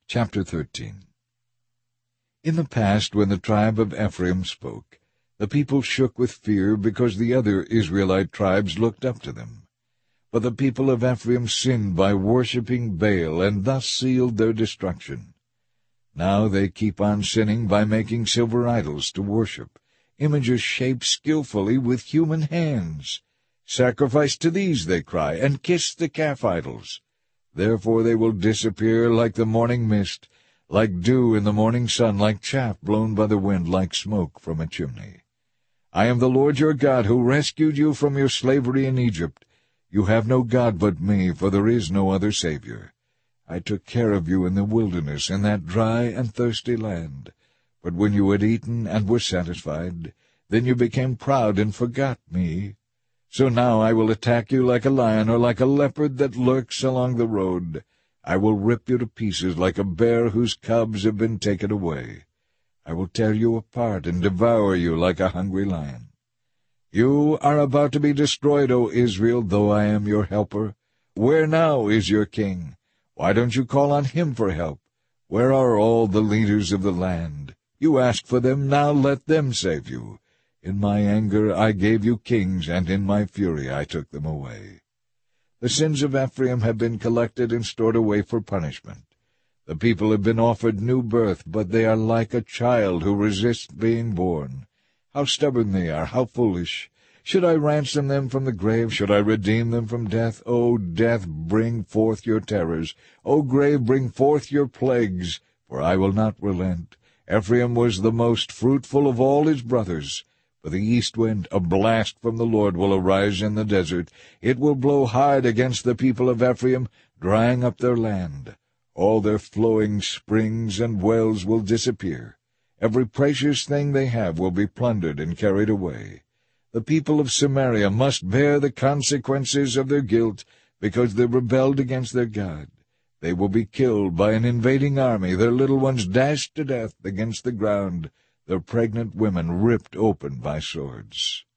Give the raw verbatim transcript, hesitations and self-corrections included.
Chapter thirteen. In the past, when the tribe of Ephraim spoke, the people shook with fear because the other Israelite tribes looked up to them. But the people of Ephraim sinned by worshipping Baal, and thus sealed their destruction. Now they keep on sinning by making silver idols to worship, images shaped skillfully with human hands. Sacrifice to these, they cry, and kiss the calf idols. Therefore they will disappear like the morning mist, like dew in the morning sun, like chaff blown by the wind, like smoke from a chimney. I am the Lord your God, who rescued you from your slavery in Egypt. You have no God but me, for there is no other Savior. I took care of you in the wilderness, in that dry and thirsty land. But when you had eaten and were satisfied, then you became proud and forgot me. So now I will attack you like a lion, or like a leopard that lurks along the road. I will rip you to pieces like a bear whose cubs have been taken away. I will tear you apart and devour you like a hungry lion. You are about to be destroyed, O Israel, though I am your helper. Where now is your king? Why don't you call on him for help? Where are all the leaders of the land? You ask for them, now let them save you. In my anger I gave you kings, and in my fury I took them away. The sins of Ephraim have been collected and stored away for punishment. The people have been offered new birth, but they are like a child who resists being born. How stubborn they are, how foolish! Should I ransom them from the grave? Should I redeem them from death? O death, bring forth your terrors. O grave, bring forth your plagues, for I will not relent. Ephraim was the most fruitful of all his brothers. For the east wind, a blast from the Lord, will arise in the desert. It will blow hard against the people of Ephraim, drying up their land. All their flowing springs and wells will disappear. Every precious thing they have will be plundered and carried away. The people of Samaria must bear the consequences of their guilt, because they rebelled against their God. They will be killed by an invading army, their little ones dashed to death against the ground, their pregnant women ripped open by swords.